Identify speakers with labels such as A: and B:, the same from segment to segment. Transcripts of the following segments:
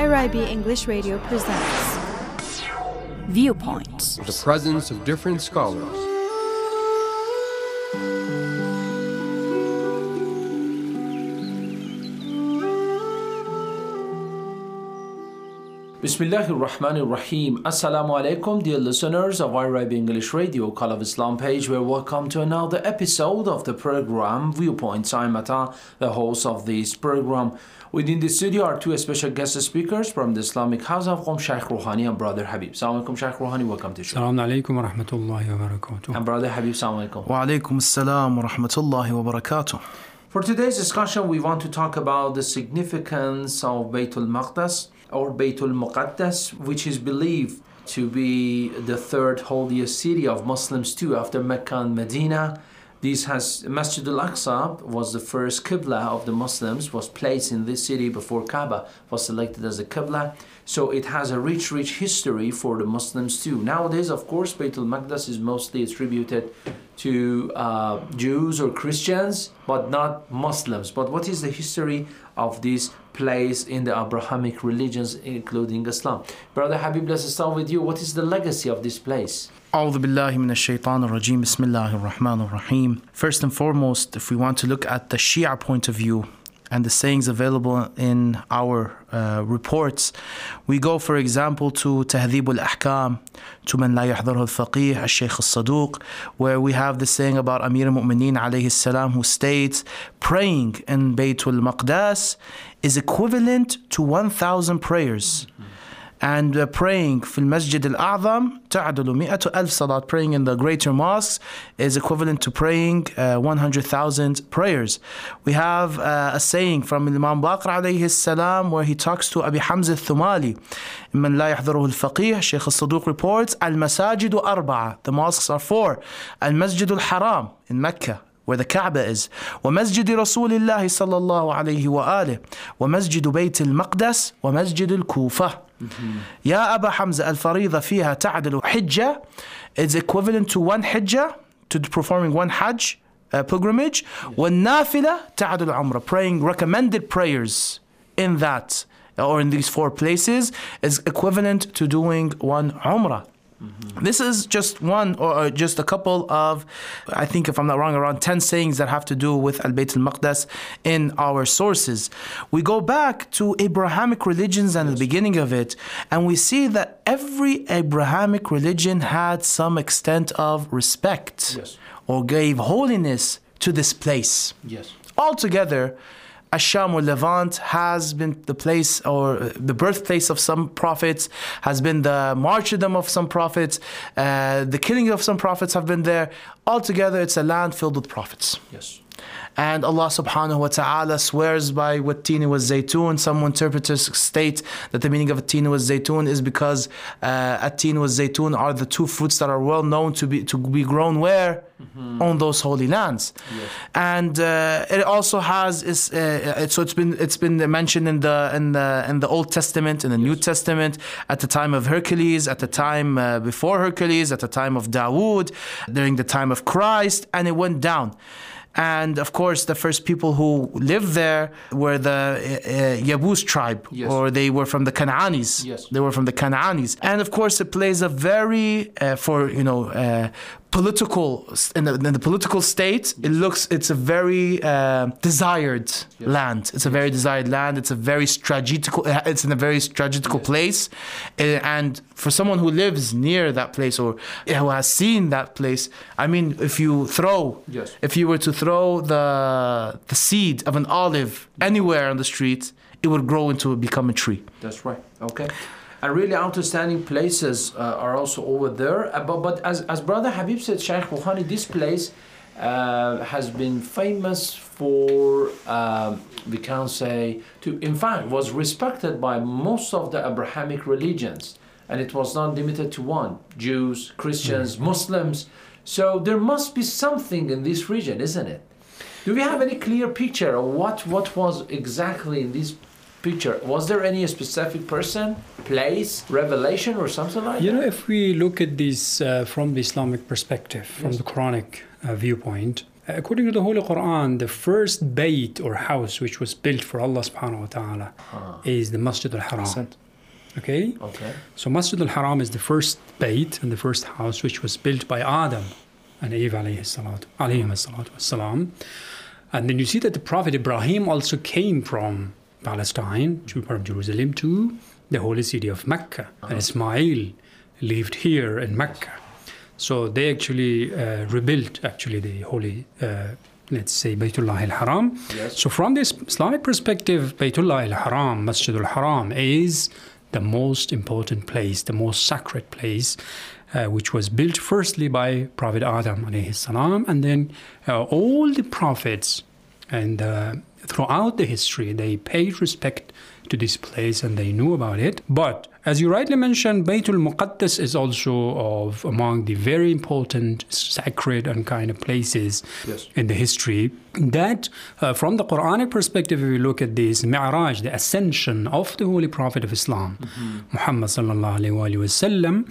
A: IRIB English Radio presents Viewpoints.
B: The presence of different scholars.
C: Bismillahir Rahmanir Rahim. Assalamu alaikum, dear listeners of IRIB English Radio, Call of Islam page. We're welcome to another episode of the program Viewpoints. I'm Ata, the host of this program. Within the studio are two special guest speakers from the Islamic House of Qom, Sheikh Rouhani and Brother Habib. Assalamu alaikum, Sheikh Rouhani. Welcome to the show.
D: Assalamu alaikum wa rahmatullahi wa barakatuh.
C: And Brother Habib, assalamu alaikum.
E: Wa alaikum assalam wa rahmatullahi wa barakatuh.
C: For today's discussion, we want to talk about the significance of Baytul Maqdis or Baytul Muqaddas, which is believed to be the third holiest city of Muslims too, after Mecca and Medina. This has Masjid al-Aqsa was the first Qibla of the Muslims, was placed in this city before Kaaba was selected as a Qibla. So it has a rich history for the Muslims too. Nowadays, of course, Baytul Maqdis is mostly attributed to Jews or Christians, but not Muslims. But what is the history of this place in the Abrahamic religions, including Islam? Brother Habib, let's start with you. What is the legacy of this place?
E: A'udhu billahi minash shaitanir rajim. Bismillahir rahmanir rahim. First and foremost, if we want to look at the Shia point of view and the sayings available in our reports, we go, for example, to Tahdhib al-Ahkam, to Man la yahdharuhu al-Faqih, al-Shaykh al-Saduq, where we have the saying about Amir al-Mu'mineen alayhi salam, who states, praying in Baytul Maqdis is equivalent to 1,000 prayers. And praying fil Masjid al-A'zam ta'adulu mi'atu alf salat, praying in the greater mosques is equivalent to praying 100,000 prayers. We have a saying from Imam Baqir alayhi salam, where he talks to Abi Hamza al-Thumali, Man la yahdharuhu al-Faqih, Shaykh al-Saduq reports, al-Masajidu arba'a, the mosques are four, al-Masjid al-Haram in Mecca, where the Kaaba is, ومسجد رسول الله صلى الله عليه وآله ومسجد بيت المقدس ومسجد الكوفة. يا أبا حمزة الفريضة فيها تعدل حجة, is equivalent to one hijjah, to performing one hajj pilgrimage, والنافلة تعدل عمرة, praying recommended prayers in that or in these four places is equivalent to doing one umrah. This is just one or just a couple of, I think if I'm not wrong, around 10 sayings that have to do with Al-Bayt al-Maqdis in our sources. We go back to Abrahamic religions and the beginning of it, and we see that every Abrahamic religion had some extent of respect or gave holiness to this place. Altogether, Asham or Levant has been the place or the birthplace of some prophets, has been the martyrdom of some prophets, the killing of some prophets have been there. Altogether, it's a land filled with prophets. And Allah subhanahu wa ta'ala swears by what Tini was Zaytun. Some interpreters state that the meaning of Tini was Zaytun is because At-Tin was Zaytun are the two fruits that are well known to be grown where? On those holy lands. And it also has so it's been mentioned in the Old Testament, in the New Testament, at the time of Hercules, at the time before Hercules, at the time of Dawood, during the time of Christ, and it went down. And of course, the first people who lived there were the Yabus tribe, or they were from the Canaanis. They were from the Canaanis. And of course, it plays a very, political, in the political state, it's a very desired land. It's a very desired land. It's in a very strategical place. And for someone who lives near that place or who has seen that place, I mean, if you were to throw the seed of an olive anywhere on the street, it would become a tree.
C: That's right. Okay. And really outstanding places are also over there. But as Brother Habib said, Sheikh Rouhani, this place has been famous for, we can say, in fact, was respected by most of the Abrahamic religions. And it was not limited to one, Jews, Christians, Muslims. So there must be something in this region, isn't it? Do we have any clear picture of what was exactly in this picture? Was there any specific person, place, revelation, or something like that?
D: If we look at this from the Islamic perspective, from the Quranic viewpoint, According to the Holy Quran, the first bayt or house which was built for Allah subhanahu wa ta'ala is the Masjid al-Haram. Okay? So Masjid al-Haram is the first bayt and the first house which was built by Adam and Eve alayhi salatu wassalam. And then you see that the Prophet Ibrahim also came from Palestine, from Jerusalem, to the holy city of Mecca. And Ismail lived here in Mecca. So they actually rebuilt the holy, let's say, Baytullah al-Haram.
C: Yes.
D: So from this Islamic perspective, Baytullah al-Haram, Masjid al-Haram, is the most important place, the most sacred place, which was built firstly by Prophet Adam alayhi salam, and then all the prophets and throughout the history, they paid respect to this place and they knew about it. But as you rightly mentioned, Baytul Muqaddas is also among the very important, sacred and kind of places in the history. That from the Quranic perspective, if we look at this Mi'raj, the ascension of the Holy Prophet of Islam, Muhammad sallallahu alayhi wa sallam,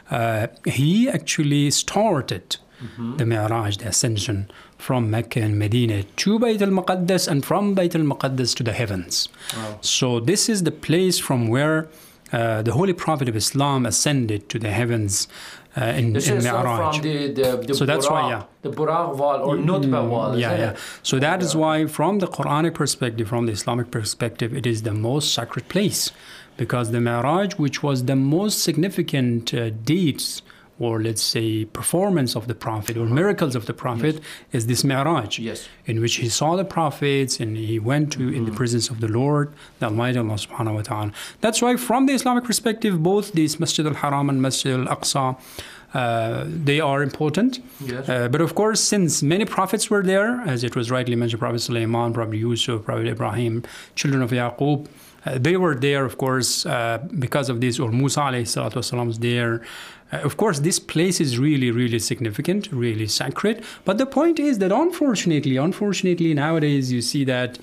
D: he actually started the Mi'raj, the ascension from Mecca and Medina to Bayt al-Muqaddas and from Bayt al-Muqaddas to the heavens.
C: Wow.
D: So this is the place from where the Holy Prophet of Islam ascended to the heavens in Mi'raj.
C: From the
D: so that's why,
C: the Buraq wall or Nutba wall.
D: So that is why from the Quranic perspective, from the Islamic perspective, it is the most sacred place. Because the Mi'raj, which was the most significant deeds, or let's say performance of the Prophet or miracles of the Prophet, is this Mi'raj, in which he saw the prophets and he went to in the presence of the Lord, the Almighty Allah subhanahu wa ta'ala. That's why from the Islamic perspective, both this Masjid al-Haram and Masjid al-Aqsa, they are important. But of course, since many prophets were there, as it was rightly mentioned, Prophet Sulaiman, Prophet Yusuf, Prophet Ibrahim, children of Yaqub, they were there, of course, because of this, or Musa alayhi salatu wasalam was there. Of course, this place is really, really significant, really sacred. But the point is that unfortunately, nowadays you see that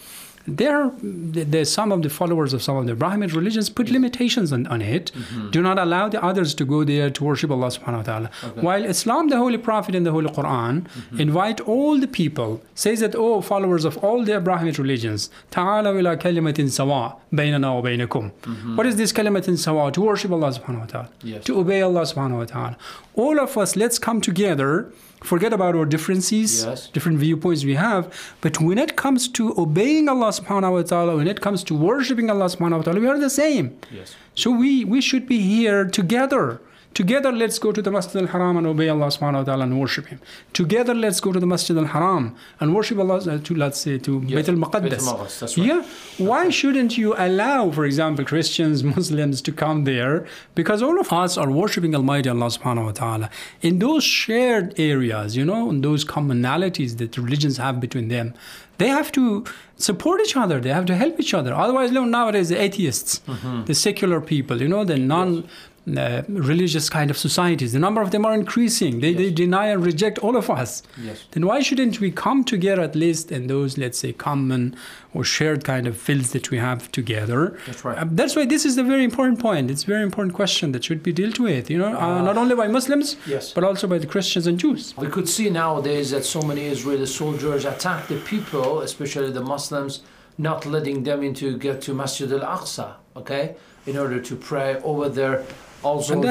D: there's some of the followers of some of the Abrahamic religions put limitations on it, do not allow the others to go there to worship Allah subhanahu wa ta'ala. While Islam, the Holy Prophet in the Holy Quran, invite all the people, says that, oh, followers of all the Abrahamic religions, ta'alaw ila kalimatin sawa baynana wa baynakum. What is this kalimatin sawa? To worship Allah subhanahu wa ta'ala, to obey Allah subhanahu wa ta'ala. All of us, let's come together. Forget about our differences, different viewpoints we have. But when it comes to obeying Allah subhanahu wa ta'ala, when it comes to worshiping Allah subhanahu wa ta'ala, we are the same. So we should be here together. Together, let's go to the Masjid al-Haram and obey Allah subhanahu wa ta'ala and worship Him. Together, let's go to the Masjid al-Haram and worship Allah, to Bayt al-Muqaddas.
C: That's right.
D: Why shouldn't you allow, for example, Christians, Muslims to come there? Because all of us are worshiping Almighty Allah subhanahu wa ta'ala. In those shared areas, in those commonalities that religions have between them, they have to support each other. They have to help each other. Otherwise, nowadays, the atheists, the secular people, the non-religious kind of societies, the number of them are increasing. They deny and reject all of us. Then why shouldn't we come together at least in those, let's say, common or shared kind of fields that we have together?
C: That's right.
D: That's why this is a very important point. It's a very important question that should be dealt with, not only by Muslims, but also by the Christians and Jews.
C: We could see nowadays that so many Israeli soldiers attack the people, especially the Muslims, not letting them get to Masjid al-Aqsa, in order to pray over there. Also,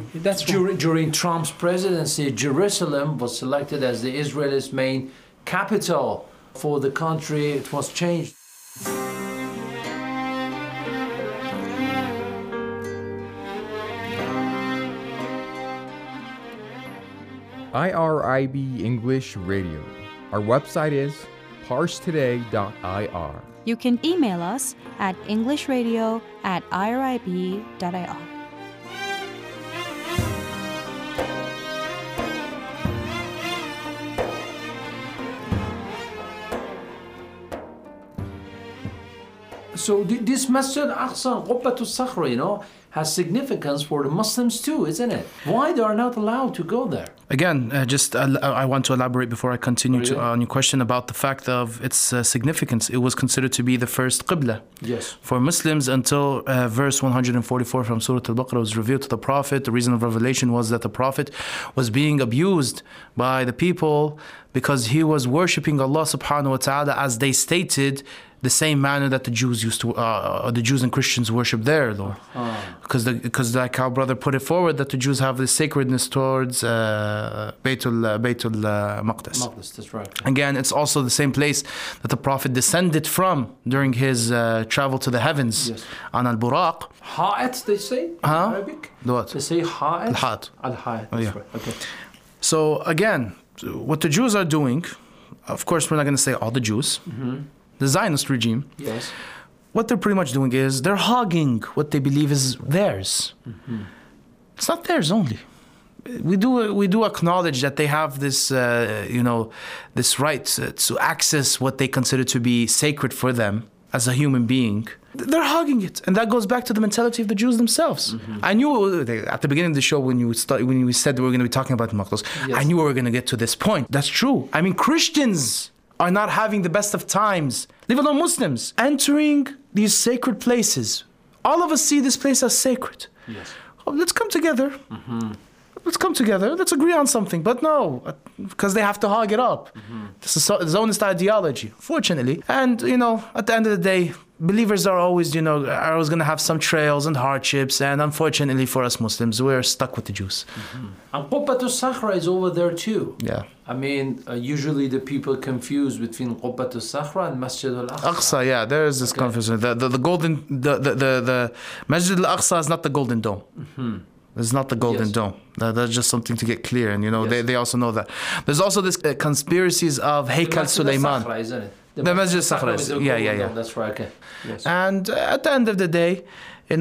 C: during Trump's presidency, Jerusalem was selected as the Israelis' main capital for the country. It was changed.
B: IRIB English Radio. Our website is parstoday.ir.
A: You can email us at englishradio@irib.ir.
C: So this Masjid Aqsa, Qubbatul Sakhra, has significance for the Muslims too, isn't it? Why they are not allowed to go there?
E: Again, I want to elaborate before I continue on your question about the fact of its significance. It was considered to be the first qibla for Muslims until verse 144 from Surah Al-Baqarah was revealed to the Prophet. The reason of revelation was that the Prophet was being abused by the people because he was worshipping Allah subhanahu wa ta'ala, as they stated, the same manner that the Jews used to, the Jews and Christians worship their Lord. Because like our brother put it forward, that the Jews have this sacredness towards Baytul Maqdis.
C: That's right.
E: Again, it's also the same place that the Prophet descended from during his travel to the heavens on Al-Buraq.
C: Ha'at, they say in Arabic?
E: What?
C: They say Ha'at?
E: Al-Ha'at.
C: Al-Ha'at,
E: Oh, yeah.
C: right. Okay.
E: So again, what the Jews are doing, of course we're not going to say all the Jews, the Zionist regime, what they're pretty much doing is they're hogging what they believe is theirs. It's not theirs only. We do acknowledge that they have this, this right to access what they consider to be sacred for them as a human being. They're hogging it, and that goes back to the mentality of the Jews themselves. I knew at the beginning of the show when we said that we were going to be talking about Maqdis, I knew we were going to get to this point. That's true. I mean, Christians are not having the best of times, leave alone Muslims, entering these sacred places. All of us see this place as sacred. Let's come together. Let's come together. Let's agree on something. But no, because they have to hog it up. This is Zionist ideology, fortunately. And, at the end of the day, believers are always going to have some trails and hardships. And unfortunately for us Muslims, we're stuck with the Jews.
C: And Qubbat al-Sakhra is over there too.
E: Yeah.
C: I mean, usually the people confuse between Qubbat al-Sakhra and Masjid al-Aqsa.
E: Aqsa, yeah, there is this confusion. The Masjid al-Aqsa is not the Golden Dome. It's not the Golden Dome. That's just something to get clear, and they also know that. There's also this conspiracies of Haykal Sulaiman.
C: Sakhra, isn't it?
E: The Masjid al-Sakhra is, yeah.
C: That's right. Okay. Yes.
E: And at the end of the day, with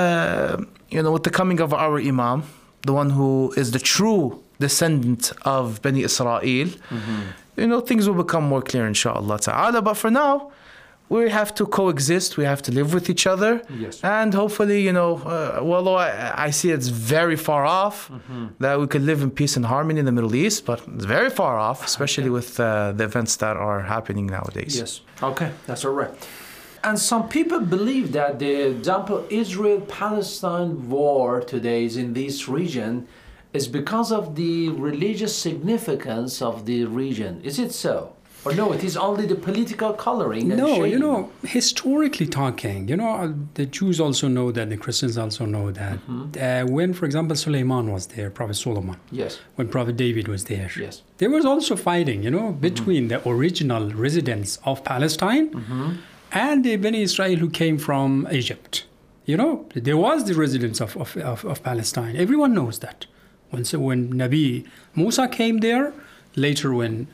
E: the coming of our Imam, the one who is the true descendant of Bani Israel, things will become more clear, inshallah ta'ala. But for now, we have to coexist. We have to live with each other. And hopefully, although I see it's very far off that we could live in peace and harmony in the Middle East, but it's very far off, especially with the events that are happening nowadays.
C: Yes. Okay, that's all right. And some people believe that the example Israel-Palestine war today is in this region is because of the religious significance of the region. Is it so? Or no, it is only the political coloring and shading?
D: No, historically talking, the Jews also know that, the Christians also know that. When, for example, Suleiman was there, Prophet Solomon, when Prophet David was there, there was also fighting, between the original residents of Palestine and the Bani Israel who came from Egypt. There was the residents of Palestine. Everyone knows that. When Nabi Musa came there, later when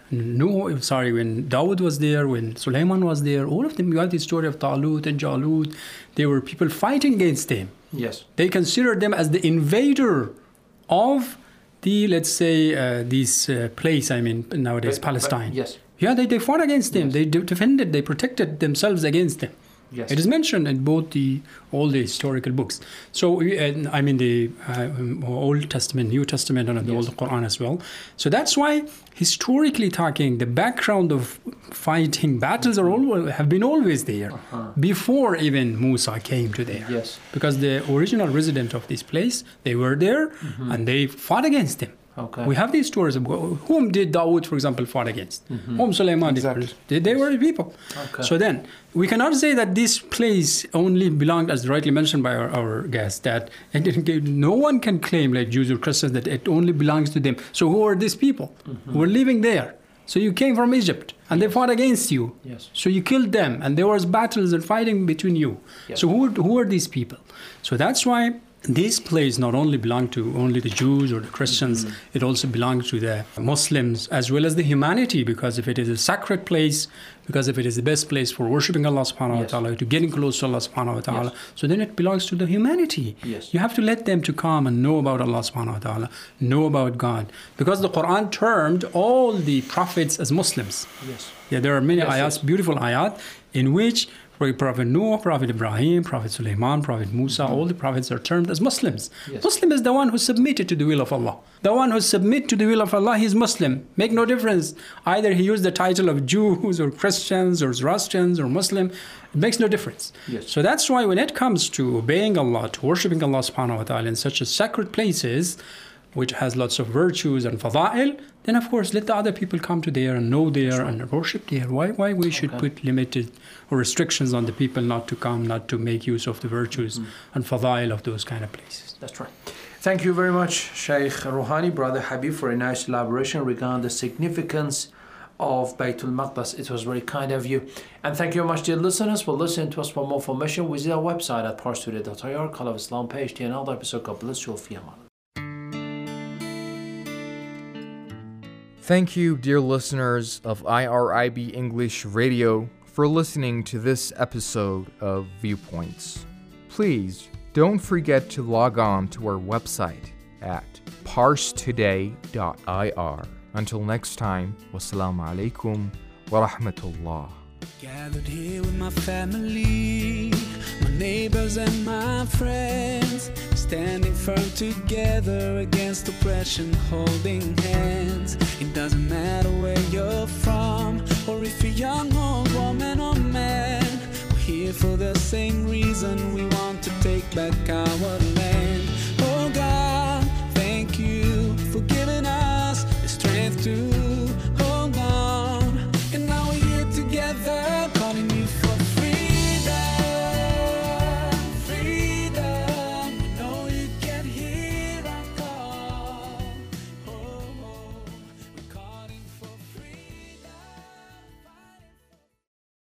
D: Dawood was there, when Sulaiman was there, all of them, you have the story of Talut and Jalut. There were people fighting against them. They considered them as the invader of the, let's say, this place, nowadays, Palestine. Yeah, they fought against them. They defended, they protected themselves against them. It is mentioned in both all the historical books. So, the Old Testament, New Testament, and the Old Quran as well. So that's why, historically talking, the background of fighting battles have been always there, before even Musa came to there. Because the original resident of this place, they were there, and they fought against them. We have these stories of whom did Dawood, for example, fought against? Whom Sulaiman did? They were the people. So then, we cannot say that this place only belonged, as rightly mentioned by our guest, that no one can claim, like Jews or Christians, that it only belongs to them. So who are these people who were living there? So you came from Egypt, and they fought against you. So you killed them, and there was battles and fighting between you. So who are these people? So that's why this place not only belonged to only the Jews or the Christians, it also belongs to the Muslims as well as the humanity, because if it is a sacred place, Because if it is the best place for worshipping Allah subhanahu wa ta'ala, to getting close to Allah subhanahu wa ta'ala, so then it belongs to the humanity.
C: Yes.
D: You have to let them to come and know about Allah subhanahu wa ta'ala, know about God. Because the Quran termed all the prophets as Muslims.
C: Yes.
D: Yeah, there are many
C: Yes,
D: ayats,
C: yes.
D: beautiful ayat, in which Prophet Noah, Prophet Ibrahim, Prophet Sulaiman, Prophet Musa, all the prophets are termed as Muslims.
C: Yes.
D: Muslim is the one who submitted to the will of Allah. The one who submit to the will of Allah, he is Muslim. Make no difference. Either he used the title of Jews or Christians or Zoroastrians or Muslim. It makes no difference.
C: Yes.
D: So that's why when it comes to obeying Allah, to worshipping Allah subhanahu wa ta'ala in such a sacred places, which has lots of virtues and fada'il, then of course let the other people come to there and know there and worship there. Why we should put limited or restrictions on the people not to come, not to make use of the virtues and fada'il of those kind of places.
C: That's right. Thank you very much, Shaykh Rouhani, Brother Habib, for a nice elaboration regarding the significance of Baytul Maqdis. It was very kind of you. And thank you very much, dear listeners, for listening to us. For more information, visit our website at parstoday.ir, Call of Islam page. To another episode. God bless you. Fi aman.
B: Thank you, dear listeners of IRIB English Radio, for listening to this episode of Viewpoints. Please don't forget to log on to our website at parstoday.ir. Until next time, wassalamu alaikum wa rahmatullah.
F: Gathered here with my family, my neighbors and my friends, standing firm together against oppression, holding hands. It doesn't matter where you're from, or if you're young, old, woman or man. We're here for the same reason. We want to take back our